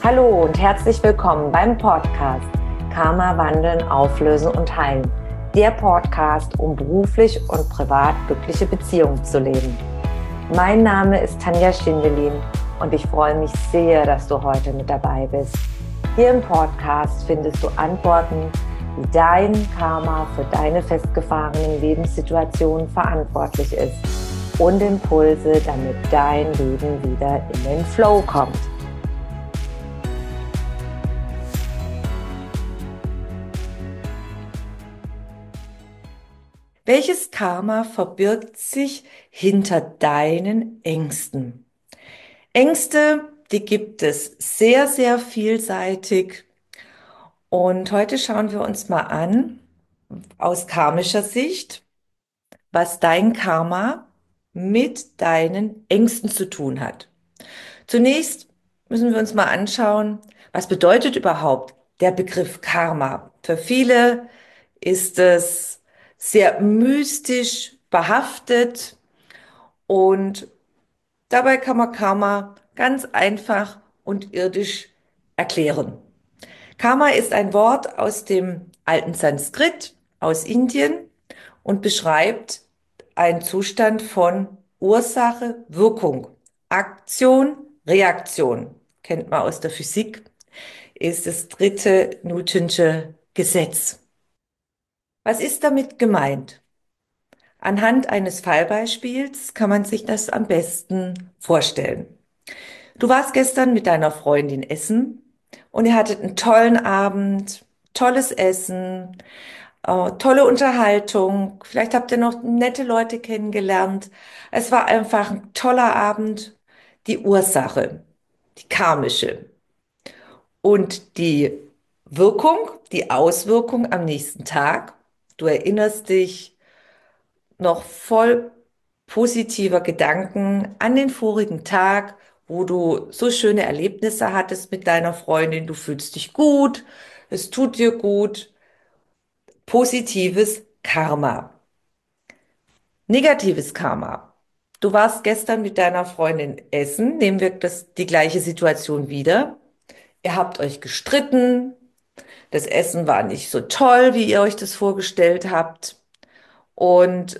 Hallo und herzlich willkommen beim Podcast Karma wandeln, auflösen und heilen. Der Podcast, um beruflich und privat glückliche Beziehungen zu leben. Mein Name ist Tanja Schindelin und ich freue mich sehr, dass du heute mit dabei bist. Hier im Podcast findest du Antworten, wie dein Karma für deine festgefahrenen Lebenssituationen verantwortlich ist und Impulse, damit dein Leben wieder in den Flow kommt. Welches Karma verbirgt sich hinter deinen Ängsten? Ängste, die gibt es sehr, sehr vielseitig. Und heute schauen wir uns mal an, aus karmischer Sicht, was dein Karma mit deinen Ängsten zu tun hat. Zunächst müssen wir uns mal anschauen, was bedeutet überhaupt der Begriff Karma? Für viele ist es sehr mystisch behaftet und dabei kann man Karma ganz einfach und irdisch erklären. Karma ist ein Wort aus dem alten Sanskrit, aus Indien und beschreibt einen Zustand von Ursache, Wirkung, Aktion, Reaktion. Kennt man aus der Physik, ist das dritte Newtonsche Gesetz. Was ist damit gemeint? Anhand eines Fallbeispiels kann man sich das am besten vorstellen. Du warst gestern mit deiner Freundin essen und ihr hattet einen tollen Abend, tolles Essen, tolle Unterhaltung. Vielleicht habt ihr noch nette Leute kennengelernt. Es war einfach ein toller Abend. Die Ursache, die karmische und die Wirkung, die Auswirkung am nächsten Tag. Du erinnerst dich noch voll positiver Gedanken an den vorigen Tag, wo du so schöne Erlebnisse hattest mit deiner Freundin. Du fühlst dich gut, es tut dir gut. Positives Karma. Negatives Karma. Du warst gestern mit deiner Freundin essen, nehmen wir die gleiche Situation wieder. Ihr habt euch gestritten, das Essen war nicht so toll, wie ihr euch das vorgestellt habt. Und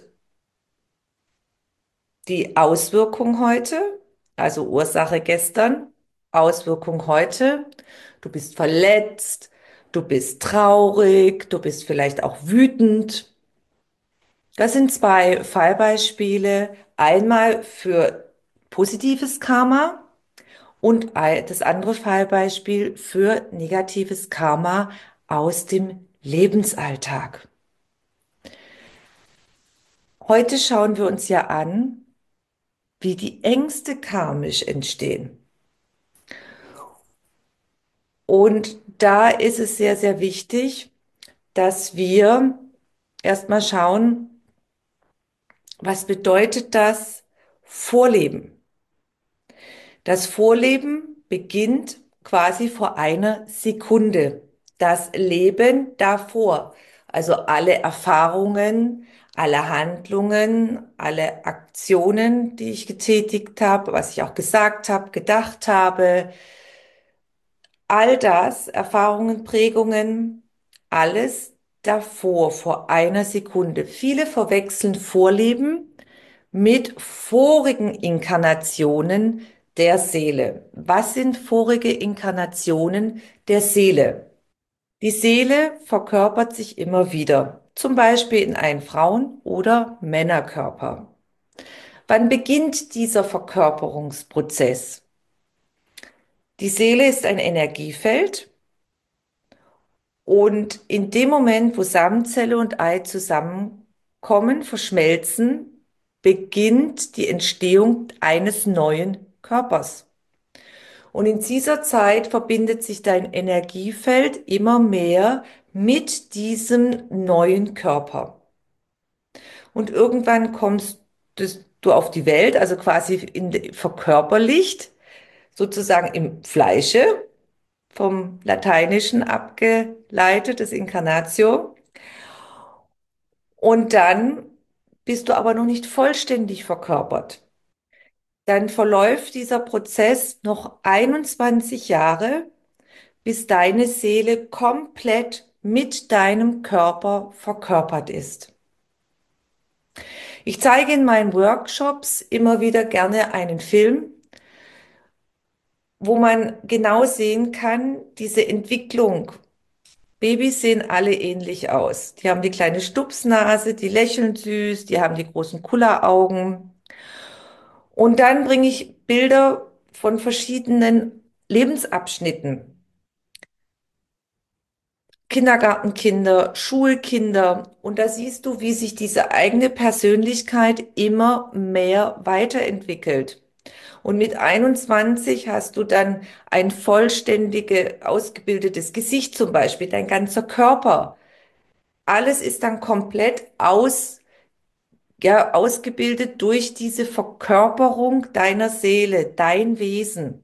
die Auswirkung heute, also Ursache gestern, Auswirkung heute, du bist verletzt, du bist traurig, du bist vielleicht auch wütend. Das sind zwei Fallbeispiele. Einmal für positives Karma und das andere Fallbeispiel für negatives Karma aus dem Lebensalltag. Heute schauen wir uns ja an, wie die Ängste karmisch entstehen. Und da ist es sehr, sehr wichtig, dass wir erstmal schauen, was bedeutet das Vorleben? Das Vorleben beginnt quasi vor einer Sekunde. Das Leben davor. Also alle Erfahrungen, alle Handlungen, alle Aktionen, die ich getätigt habe, was ich auch gesagt habe, gedacht habe, all das, Erfahrungen, Prägungen, alles davor, vor einer Sekunde. Viele verwechseln Vorleben mit vorigen Inkarnationen der Seele. Was sind vorige Inkarnationen der Seele? Die Seele verkörpert sich immer wieder, zum Beispiel in einen Frauen- oder Männerkörper. Wann beginnt dieser Verkörperungsprozess? Die Seele ist ein Energiefeld und in dem Moment, wo Samenzelle und Ei zusammenkommen, verschmelzen, beginnt die Entstehung eines neuen Körpers. Und in dieser Zeit verbindet sich dein Energiefeld immer mehr mit diesem neuen Körper. Und irgendwann kommst du auf die Welt, also quasi verkörperlicht, sozusagen im Fleische, vom Lateinischen abgeleitet, das Incarnatio. Und dann bist du aber noch nicht vollständig verkörpert. Dann verläuft dieser Prozess noch 21 Jahre bis deine Seele komplett mit deinem Körper verkörpert ist. Ich zeige in meinen Workshops immer wieder gerne einen Film, wo man genau sehen kann, diese Entwicklung. Babys sehen alle ähnlich aus. Die haben die kleine Stupsnase, die lächeln süß, die haben die großen Kulleraugen. Und dann bringe ich Bilder von verschiedenen Lebensabschnitten. Kindergartenkinder, Schulkinder. Und da siehst du, wie sich diese eigene Persönlichkeit immer mehr weiterentwickelt. Und mit 21 hast du dann ein vollständige, ausgebildetes Gesicht zum Beispiel, dein ganzer Körper. Alles ist dann komplett ausgebildet durch diese Verkörperung deiner Seele, dein Wesen.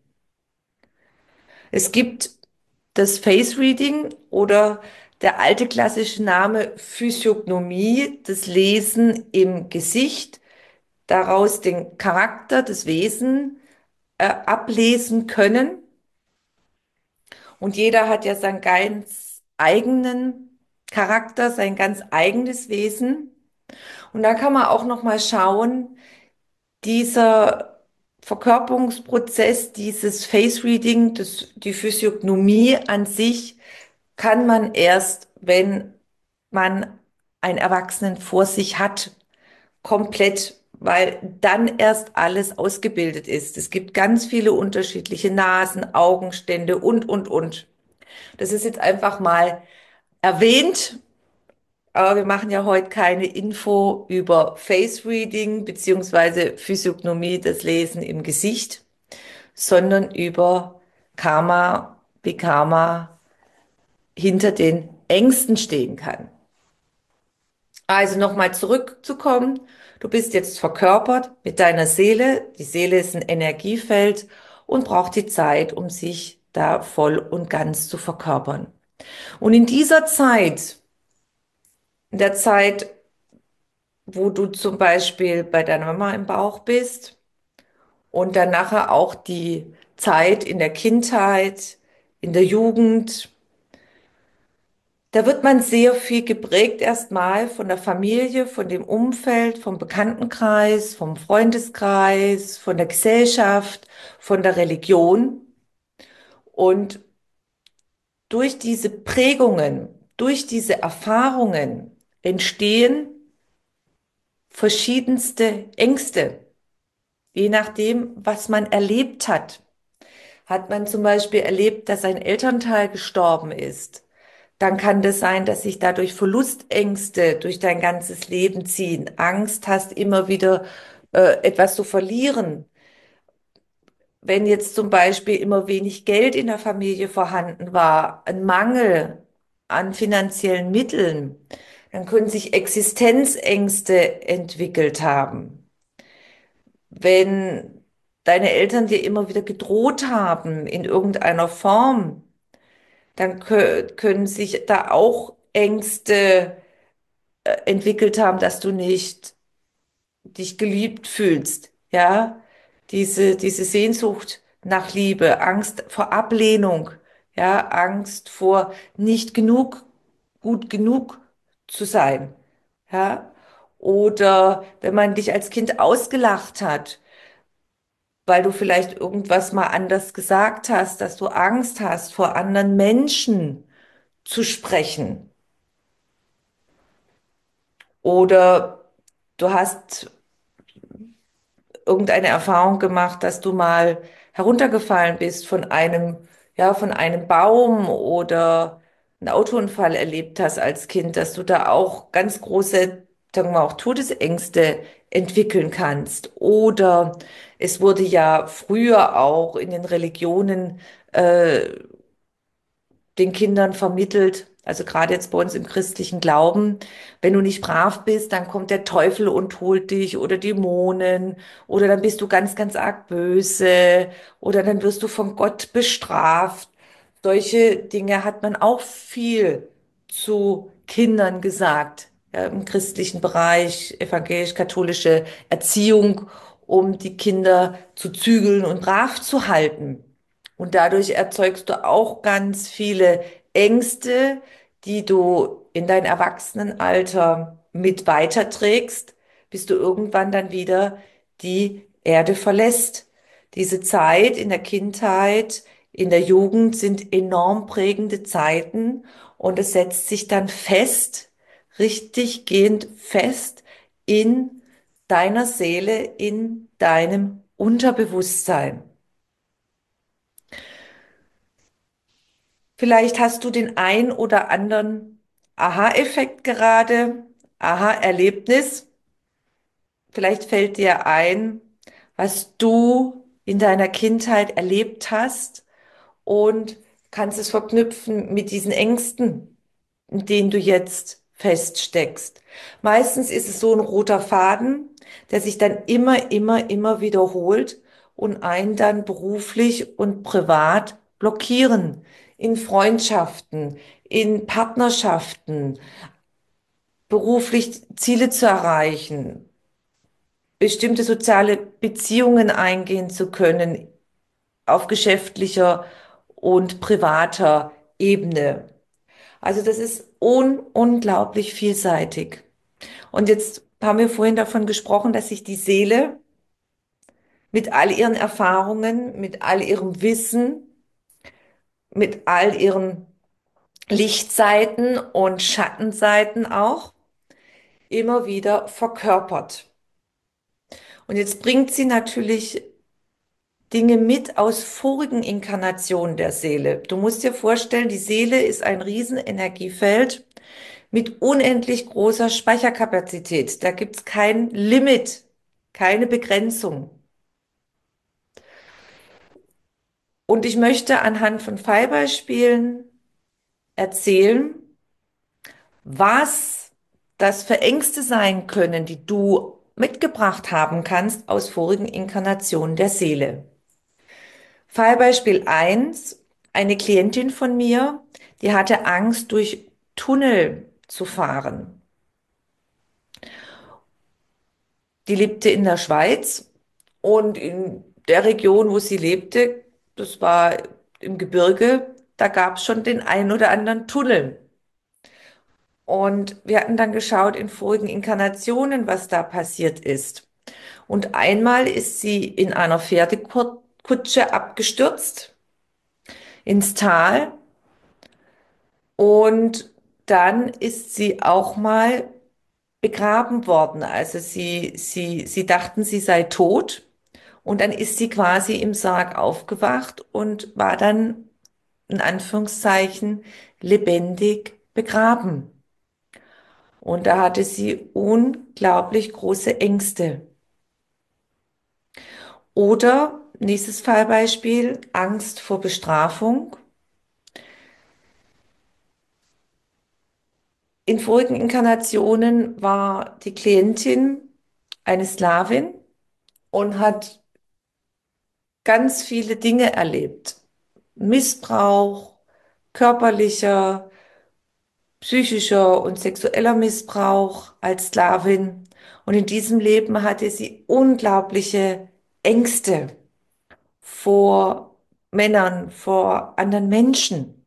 Es gibt das Face Reading oder der alte klassische Name Physiognomie, das Lesen im Gesicht, daraus den Charakter, das Wesen ablesen können. Und jeder hat ja seinen ganz eigenen Charakter, sein ganz eigenes Wesen. Und da kann man auch noch mal schauen, dieser Verkörperungsprozess, dieses Face Reading, die Physiognomie an sich, kann man erst, wenn man einen Erwachsenen vor sich hat, komplett, weil dann erst alles ausgebildet ist. Es gibt ganz viele unterschiedliche Nasen, Augenstände und. Das ist jetzt einfach mal erwähnt, aber wir machen ja heute keine Info über Face Reading beziehungsweise Physiognomie, das Lesen im Gesicht, sondern über Karma, wie Karma hinter den Ängsten stehen kann. Also nochmal zurückzukommen. Du bist jetzt verkörpert mit deiner Seele. Die Seele ist ein Energiefeld und braucht die Zeit, um sich da voll und ganz zu verkörpern. Und in dieser Zeit, in der Zeit, wo du zum Beispiel bei deiner Mama im Bauch bist und dann nachher auch die Zeit in der Kindheit, in der Jugend, da wird man sehr viel geprägt erstmal von der Familie, von dem Umfeld, vom Bekanntenkreis, vom Freundeskreis, von der Gesellschaft, von der Religion. Und durch diese Prägungen, durch diese Erfahrungen entstehen verschiedenste Ängste, je nachdem, was man erlebt hat. Hat man zum Beispiel erlebt, dass ein Elternteil gestorben ist, dann kann das sein, dass sich dadurch Verlustängste durch dein ganzes Leben ziehen. Angst hast, immer wieder etwas zu verlieren. Wenn jetzt zum Beispiel immer wenig Geld in der Familie vorhanden war, ein Mangel an finanziellen Mitteln, dann können sich Existenzängste entwickelt haben. Wenn deine Eltern dir immer wieder gedroht haben in irgendeiner Form, dann können sich da auch Ängste entwickelt haben, dass du nicht dich geliebt fühlst, ja? Diese Sehnsucht nach Liebe, Angst vor Ablehnung, ja? Angst vor nicht genug, gut genug zu sein, ja? Oder wenn man dich als Kind ausgelacht hat, weil du vielleicht irgendwas mal anders gesagt hast, dass du Angst hast, vor anderen Menschen zu sprechen. Oder du hast irgendeine Erfahrung gemacht, dass du mal heruntergefallen bist von einem Baum oder einen Autounfall erlebt hast als Kind, dass du da auch ganz große, sagen wir auch Todesängste entwickeln kannst. Oder es wurde ja früher auch in den Religionen äh, den Kindern vermittelt, also gerade jetzt bei uns im christlichen Glauben, wenn du nicht brav bist, dann kommt der Teufel und holt dich oder Dämonen oder dann bist du ganz, ganz arg böse oder dann wirst du von Gott bestraft. Solche Dinge hat man auch viel zu Kindern gesagt, ja, im christlichen Bereich, evangelisch-katholische Erziehung, um die Kinder zu zügeln und brav zu halten. Und dadurch erzeugst du auch ganz viele Ängste, die du in dein Erwachsenenalter mit weiterträgst, bis du irgendwann dann wieder die Erde verlässt. Diese Zeit in der Kindheit, in der Jugend sind enorm prägende Zeiten und es setzt sich dann fest, richtig gehend fest in deiner Seele, in deinem Unterbewusstsein. Vielleicht hast du den ein oder anderen Aha-Effekt gerade, Aha-Erlebnis. Vielleicht fällt dir ein, was du in deiner Kindheit erlebt hast und kannst es verknüpfen mit diesen Ängsten, in denen du jetzt feststeckst. Meistens ist es so ein roter Faden, der sich dann immer wiederholt und einen dann beruflich und privat blockieren. In Freundschaften, in Partnerschaften, beruflich Ziele zu erreichen, bestimmte soziale Beziehungen eingehen zu können auf geschäftlicher und privater Ebene. Also das ist unglaublich vielseitig. Und jetzt haben wir vorhin davon gesprochen, dass sich die Seele mit all ihren Erfahrungen, mit all ihrem Wissen, mit all ihren Lichtseiten und Schattenseiten auch immer wieder verkörpert. Und jetzt bringt sie natürlich Dinge mit aus vorigen Inkarnationen der Seele. Du musst dir vorstellen, die Seele ist ein Riesenenergiefeld mit unendlich großer Speicherkapazität. Da gibt's kein Limit, keine Begrenzung. Und ich möchte anhand von Fallbeispielen erzählen, was das für Ängste sein können, die du mitgebracht haben kannst aus vorigen Inkarnationen der Seele. Fallbeispiel eins: Eine Klientin von mir, die hatte Angst, durch Tunnel zu fahren. Die lebte in der Schweiz und in der Region, wo sie lebte, das war im Gebirge, da gab es schon den einen oder anderen Tunnel. Und wir hatten dann geschaut in vorigen Inkarnationen, was da passiert ist. Und einmal ist sie in einer Pferdekutsche abgestürzt ins Tal und dann ist sie auch mal begraben worden. Also sie dachten, sie sei tot und dann ist sie quasi im Sarg aufgewacht und war dann in Anführungszeichen lebendig begraben. Und da hatte sie unglaublich große Ängste. Oder nächstes Fallbeispiel, Angst vor Bestrafung. In vorigen Inkarnationen war die Klientin eine Sklavin und hat ganz viele Dinge erlebt. Missbrauch, körperlicher, psychischer und sexueller Missbrauch als Sklavin. Und in diesem Leben hatte sie unglaubliche Ängste vor Männern, vor anderen Menschen.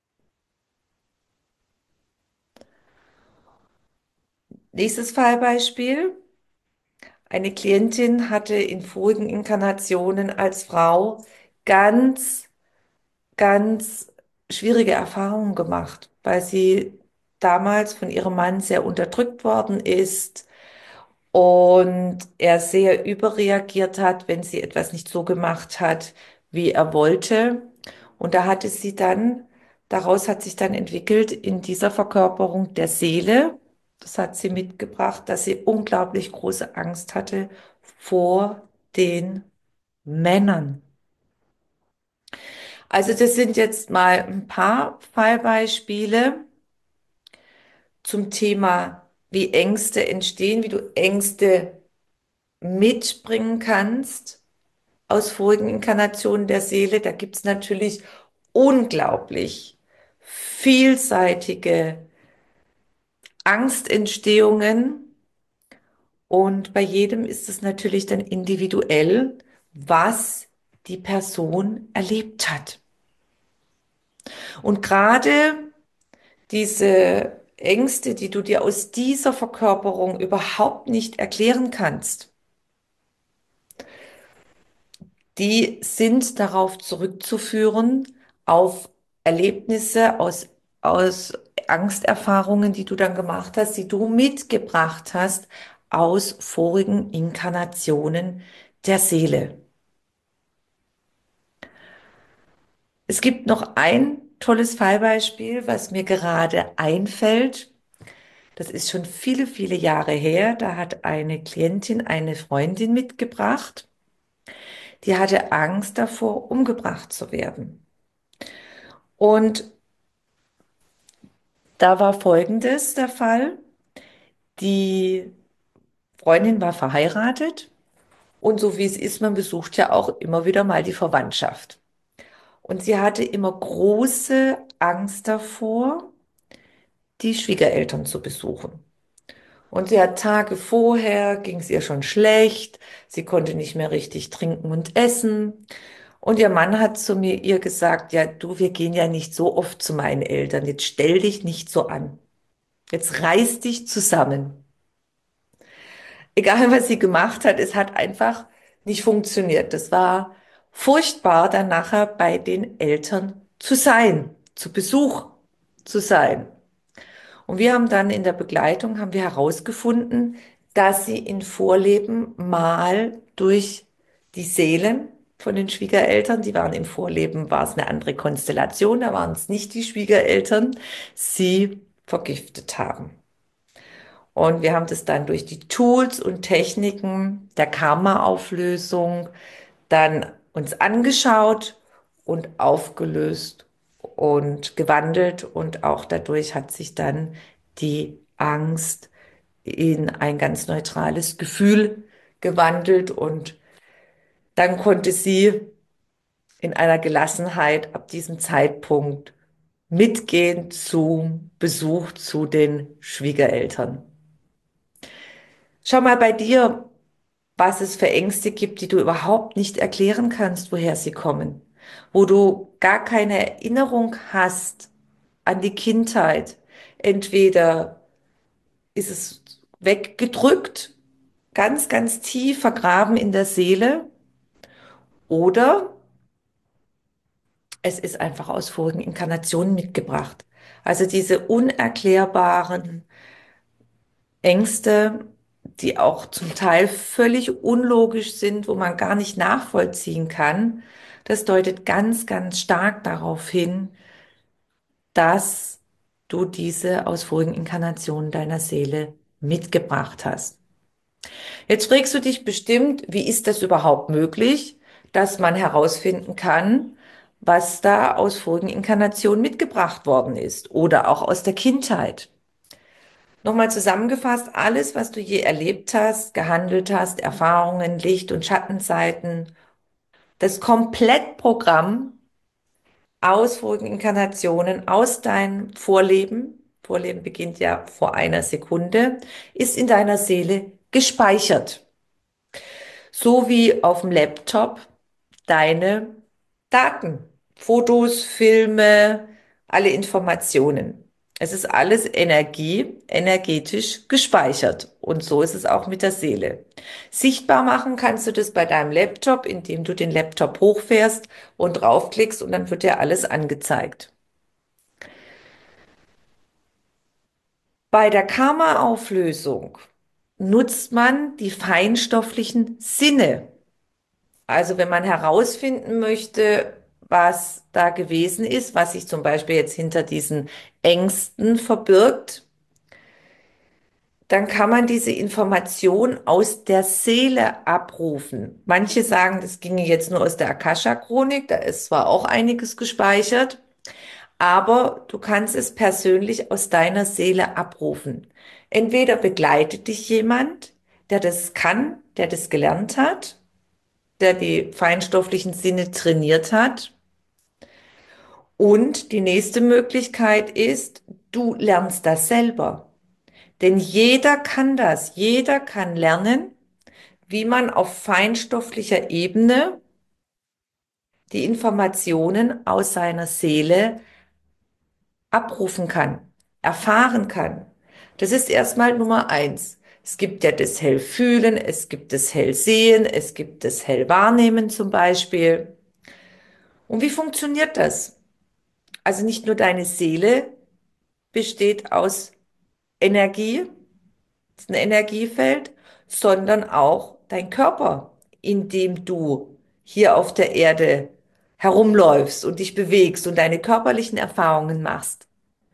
Nächstes Fallbeispiel. Eine Klientin hatte in vorigen Inkarnationen als Frau ganz, ganz schwierige Erfahrungen gemacht, weil sie damals von ihrem Mann sehr unterdrückt worden ist und er sehr überreagiert hat, wenn sie etwas nicht so gemacht hat, wie er wollte. Und da hatte sie dann, daraus hat sich dann entwickelt in dieser Verkörperung der Seele, das hat sie mitgebracht, dass sie unglaublich große Angst hatte vor den Männern. Also das sind jetzt mal ein paar Fallbeispiele zum Thema, wie Ängste entstehen, wie du Ängste mitbringen kannst aus vorigen Inkarnationen der Seele. Da gibt's natürlich unglaublich vielseitige Angstentstehungen und bei jedem ist es natürlich dann individuell, was die Person erlebt hat. Und gerade diese Ängste, die du dir aus dieser Verkörperung überhaupt nicht erklären kannst, die sind darauf zurückzuführen, auf Erlebnisse aus Angsterfahrungen, die du dann gemacht hast, die du mitgebracht hast aus vorigen Inkarnationen der Seele. Es gibt noch ein tolles Fallbeispiel, was mir gerade einfällt. Das ist schon viele, viele Jahre her. Da hat eine Klientin eine Freundin mitgebracht, die hatte Angst davor, umgebracht zu werden. Und da war Folgendes der Fall. Die Freundin war verheiratet und so wie es ist, man besucht ja auch immer wieder mal die Verwandtschaft. Und sie hatte immer große Angst davor, die Schwiegereltern zu besuchen. Und sie hat Tage vorher, ging es ihr schon schlecht, sie konnte nicht mehr richtig trinken und essen. Und ihr Mann hat zu ihr gesagt, ja du, wir gehen ja nicht so oft zu meinen Eltern, jetzt stell dich nicht so an. Jetzt reiß dich zusammen. Egal was sie gemacht hat, es hat einfach nicht funktioniert. Das war furchtbar, dann nachher bei den Eltern zu sein, zu Besuch zu sein. Und wir haben dann in der Begleitung, haben wir herausgefunden, dass sie in Vorleben mal durch die Seelen von den Schwiegereltern, die waren im Vorleben, war es eine andere Konstellation, da waren es nicht die Schwiegereltern, sie vergiftet haben. Und wir haben das dann durch die Tools und Techniken der Karma-Auflösung dann uns angeschaut und aufgelöst und gewandelt. Und auch dadurch hat sich dann die Angst in ein ganz neutrales Gefühl gewandelt. Und dann konnte sie in einer Gelassenheit ab diesem Zeitpunkt mitgehen zum Besuch zu den Schwiegereltern. Schau mal bei dir, was es für Ängste gibt, die du überhaupt nicht erklären kannst, woher sie kommen, wo du gar keine Erinnerung hast an die Kindheit. Entweder ist es weggedrückt, ganz, ganz tief vergraben in der Seele, oder es ist einfach aus vorigen Inkarnationen mitgebracht. Also diese unerklärbaren Ängste, die auch zum Teil völlig unlogisch sind, wo man gar nicht nachvollziehen kann, das deutet ganz, ganz stark darauf hin, dass du diese aus vorigen Inkarnationen deiner Seele mitgebracht hast. Jetzt fragst du dich bestimmt, wie ist das überhaupt möglich, dass man herausfinden kann, was da aus vorigen Inkarnationen mitgebracht worden ist oder auch aus der Kindheit. Nochmal zusammengefasst, alles, was du je erlebt hast, gehandelt hast, Erfahrungen, Licht- und Schattenseiten, das Komplettprogramm aus vorigen Inkarnationen, aus deinem Vorleben, Vorleben beginnt ja vor einer Sekunde, ist in deiner Seele gespeichert. So wie auf dem Laptop deine Daten, Fotos, Filme, alle Informationen. Es ist alles Energie, energetisch gespeichert. Und so ist es auch mit der Seele. Sichtbar machen kannst du das bei deinem Laptop, indem du den Laptop hochfährst und draufklickst und dann wird dir alles angezeigt. Bei der Karma-Auflösung nutzt man die feinstofflichen Sinne. Also wenn man herausfinden möchte, was da gewesen ist, was sich zum Beispiel jetzt hinter diesen Ängsten verbirgt, dann kann man diese Information aus der Seele abrufen. Manche sagen, das ginge jetzt nur aus der Akasha-Chronik, da ist zwar auch einiges gespeichert, aber du kannst es persönlich aus deiner Seele abrufen. Entweder begleitet dich jemand, der das kann, der das gelernt hat, der die feinstofflichen Sinne trainiert hat. Und die nächste Möglichkeit ist, du lernst das selber. Denn jeder kann das. Jeder kann lernen, wie man auf feinstofflicher Ebene die Informationen aus seiner Seele abrufen kann, erfahren kann. Das ist erstmal Nummer eins. Es gibt ja das Hellfühlen, es gibt das Hellsehen, es gibt das Hellwahrnehmen zum Beispiel. Und wie funktioniert das? Also nicht nur deine Seele besteht aus Energie, ist ein Energiefeld, sondern auch dein Körper, in dem du hier auf der Erde herumläufst und dich bewegst und deine körperlichen Erfahrungen machst.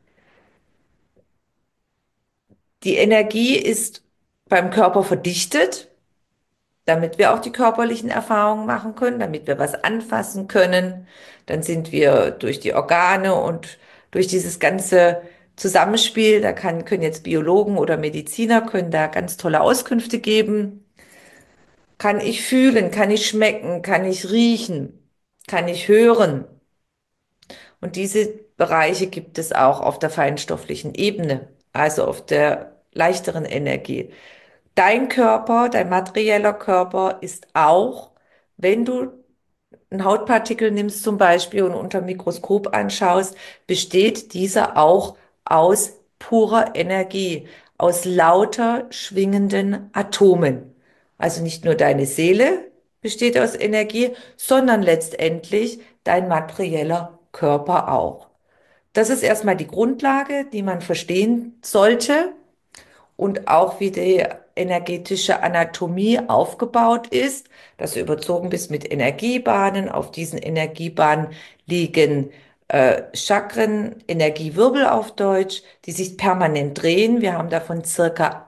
Die Energie ist beim Körper verdichtet, damit wir auch die körperlichen Erfahrungen machen können, damit wir was anfassen können. Dann sind wir durch die Organe und durch dieses ganze Zusammenspiel, können jetzt Biologen oder Mediziner können da ganz tolle Auskünfte geben. Kann ich fühlen, kann ich schmecken, kann ich riechen, kann ich hören. Und diese Bereiche gibt es auch auf der feinstofflichen Ebene, also auf der leichteren Energie. Dein Körper, dein materieller Körper ist auch, wenn du einen Hautpartikel nimmst zum Beispiel und unter dem Mikroskop anschaust, besteht dieser auch aus purer Energie, aus lauter schwingenden Atomen. Also nicht nur deine Seele besteht aus Energie, sondern letztendlich dein materieller Körper auch. Das ist erstmal die Grundlage, die man verstehen sollte und auch wie die energetische Anatomie aufgebaut ist, dass du überzogen bist mit Energiebahnen. Auf diesen Energiebahnen liegen Chakren, Energiewirbel auf Deutsch, die sich permanent drehen. Wir haben davon circa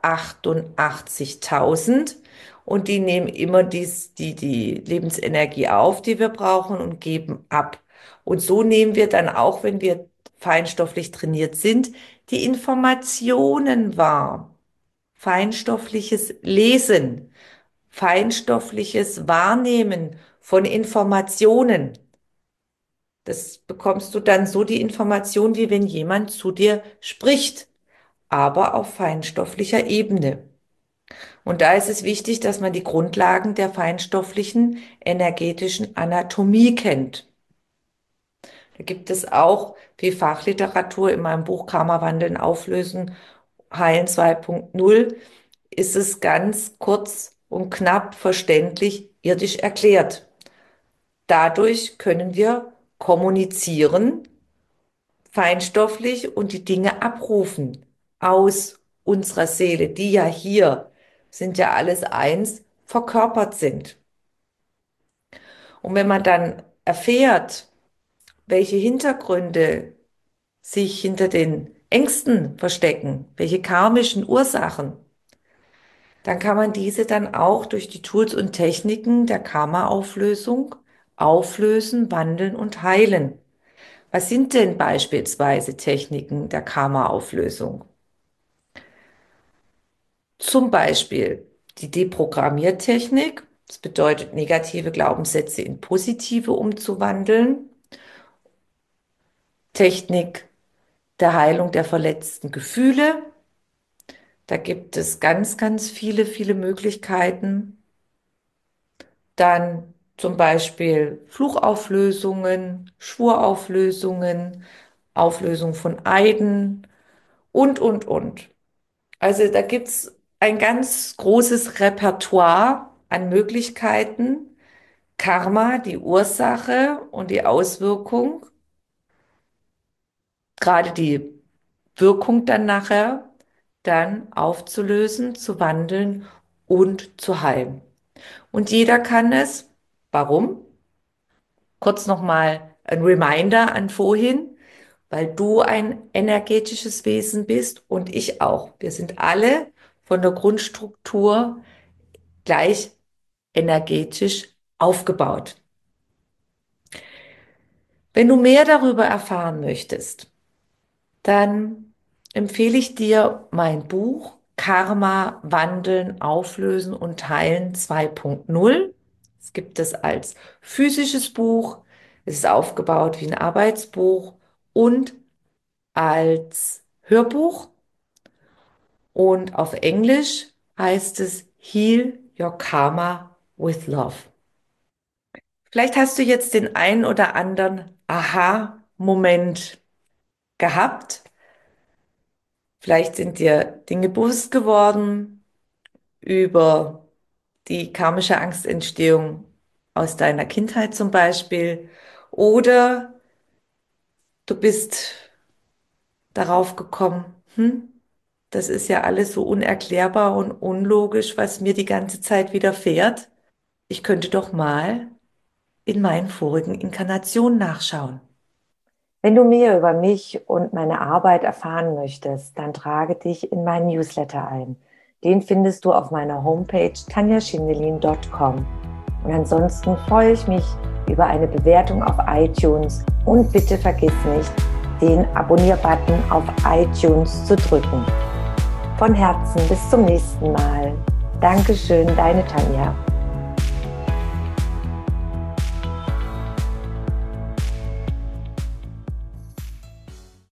88.000 und die nehmen immer die Lebensenergie auf, die wir brauchen und geben ab. Und so nehmen wir dann auch, wenn wir feinstofflich trainiert sind, die Informationen wahr. Feinstoffliches Lesen, feinstoffliches Wahrnehmen von Informationen. Das bekommst du dann so die Information, wie wenn jemand zu dir spricht, aber auf feinstofflicher Ebene. Und da ist es wichtig, dass man die Grundlagen der feinstofflichen energetischen Anatomie kennt. Da gibt es auch viel Fachliteratur in meinem Buch Karma wandeln, auflösen, heilen 2.0 ist es ganz kurz und knapp verständlich irdisch erklärt. Dadurch können wir kommunizieren, feinstofflich und die Dinge abrufen aus unserer Seele, die ja hier sind ja alles eins, verkörpert sind. Und wenn man dann erfährt, welche Hintergründe sich hinter den Ängsten verstecken, welche karmischen Ursachen, dann kann man diese dann auch durch die Tools und Techniken der Karma-Auflösung auflösen, wandeln und heilen. Was sind denn beispielsweise Techniken der Karma-Auflösung? Zum Beispiel die Deprogrammiertechnik. Das bedeutet, negative Glaubenssätze in positive umzuwandeln. Technik der Heilung der verletzten Gefühle. Da gibt es ganz, ganz viele Möglichkeiten. Dann zum Beispiel Fluchauflösungen, Schwurauflösungen, Auflösung von Eiden und. Also da gibt's ein ganz großes Repertoire an Möglichkeiten, Karma, die Ursache und die Auswirkung, gerade die Wirkung dann nachher, dann aufzulösen, zu wandeln und zu heilen. Und jeder kann es. Warum? Kurz nochmal ein Reminder an vorhin, weil du ein energetisches Wesen bist und ich auch. Wir sind alle von der Grundstruktur gleich energetisch aufgebaut. Wenn du mehr darüber erfahren möchtest, dann empfehle ich dir mein Buch Karma wandeln, auflösen und heilen 2.0. Es gibt es als physisches Buch, es ist aufgebaut wie ein Arbeitsbuch und als Hörbuch. Und auf Englisch heißt es Heal Your Karma with Love. Vielleicht hast du jetzt den ein oder anderen Aha-Moment gehabt. Vielleicht sind dir Dinge bewusst geworden über die karmische Angstentstehung aus deiner Kindheit zum Beispiel. Oder du bist darauf gekommen, das ist ja alles so unerklärbar und unlogisch, was mir die ganze Zeit widerfährt. Ich könnte doch mal in meinen vorigen Inkarnationen nachschauen. Wenn du mehr über mich und meine Arbeit erfahren möchtest, dann trage dich in meinen Newsletter ein. Den findest du auf meiner Homepage tanjaschindelin.com. Und ansonsten freue ich mich über eine Bewertung auf iTunes und bitte vergiss nicht, den Abonnier-Button auf iTunes zu drücken. Von Herzen bis zum nächsten Mal. Dankeschön, deine Tanja.